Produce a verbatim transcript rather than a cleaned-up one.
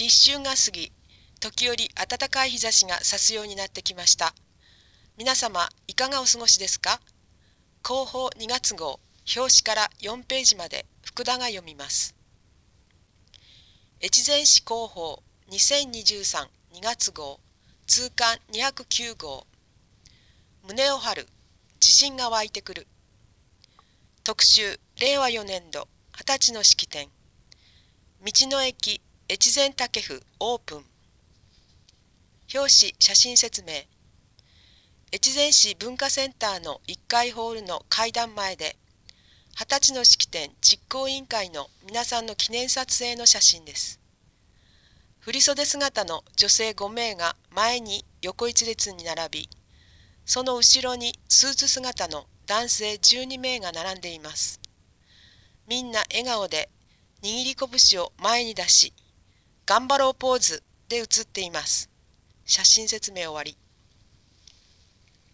立春が過ぎ、時折暖かい日差しが差すようになってきました。皆様、いかがお過ごしですか？広報にがつ号、表紙からよんページまで福田が読みます。越前市広報にせんにじゅうさんにがつ号、通刊にひゃくきゅう号。胸を張る、自信が湧いてくる。特集、れいわよねんど、はたちの式典。道の駅、越前竹府オープン。表紙写真説明。越前市文化センターのいっかいホールの階段前で、はたちの式典実行委員会の皆さんの記念撮影の写真です。振袖姿の女性ごめいが前に横一列に並び、その後ろにスーツ姿の男性じゅうにめいが並んでいます。みんな笑顔で握り拳を前に出し、頑張ろうポーズで写っています。写真説明終わり。